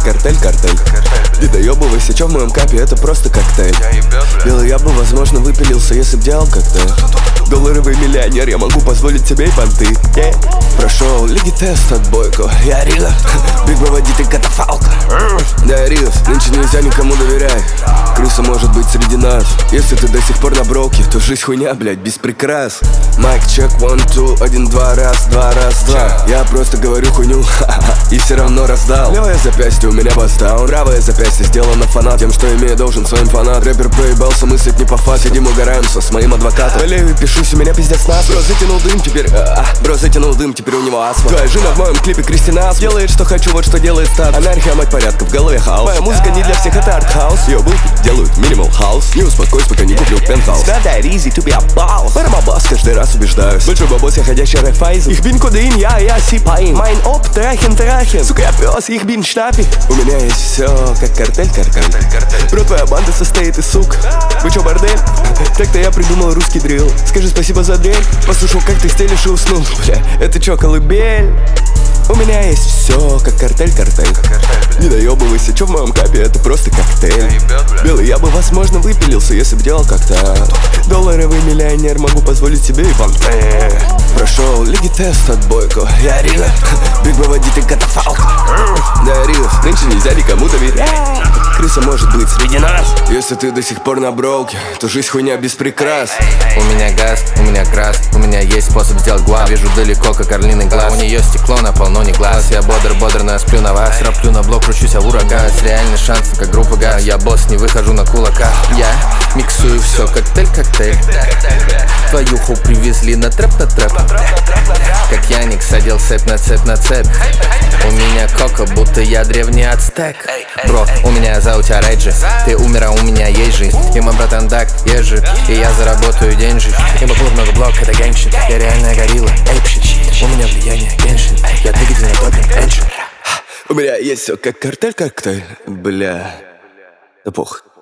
картель. Не доебывайся, чё в моем капе, это просто коктейль. Белый я бы, возможно, выпилился, если б делал коктейль. Долларовый миллионер, я могу позволить себе и понты. Прошел лиги тест отбойку. Я Рига, Биг Бо водитель катафалка. Да, Ригас, нынче нельзя никому доверять. Крыса может быть среди нас. Если ты до сих пор на броке, то жизнь хуйня, блядь, без прикрас. Майк, чек, 1, 2, 1, 2, раз, 2, раз, 2. Я просто говорю хуйню, и все равно раздал. Левое запястье у меня бастаун, правое запястье сделано фанат. Тем, что имею, должен своим фанат. Рэпер проебался, мыслить не по фазе. Сидим, угораемся с моим адвокатом. Болею, пишусь, у меня пиздец нас. Бро затянул дым, теперь у него астма. Твоя жена в моем клипе Кристина делает, что хочу, вот что делает стат. Анархия, мать порядка, в голове хаос. Моя музыка не для всех, это артхаус. Ее был делают минимал хаус. Не успокойся, пока не куплю пентхаус. Надо easy to be a boss. Барабабас, каждый раз убеждаюсь. Большой бабос, я ходящий Райфайзен. Ich bin Codein, я сипаин. Mein Op, трахен. Сука, я пес, ich bin Штапи. У меня есть все, как картель. Бро, твоя банда состоит из сук. Вы чё, бордель? Так-то я придумал русский дрил. Скажи спасибо за дрель. Послушал, как ты стелишь и уснул. Бля, это чё, колыбель? У меня есть все, как картель. Не доебывайся, чё в моем капе, это просто коктейль. Белый я бы, возможно, выпилился, если б делал как-то. Долларовый миллионер, могу позволить себе и понты. Прошел лиги тест отбойку. Я Рига, Биг Бо водитель катафалка. Да, Ригас, нынче нельзя никому доверять. Крыса может быть среди нас. Если ты до сих пор на броуке, то жизнь хуйня без прикрас. У меня газ, у меня крас, у меня есть способ сделать гуа. Вижу далеко, как орлиный глаз. У нее стекло на полно, не глаз. Я бодр, но я сплю на вас. Раплю на блок, кручусь, а в ураган. Реальный шанс, как группа газ. Я босс, не выхожу на кулака. Я миксую все, коктейль. Твою ху привезли на трэп. Как Яник садил цепь на цепь. У меня кока, будто я древний ацтек. Бро, у меня за у тебя рейджи. Ты умер, а у меня есть жизнь. И мой братан Дак, ежи. И я заработаю деньжи. Ибо клуб много блок, это гангщит. Я реальная горилла, эйпщит. У меня влияние, геншин. Я двигатель на топе, эншин. У меня есть все, как картель. Бля, да похуй.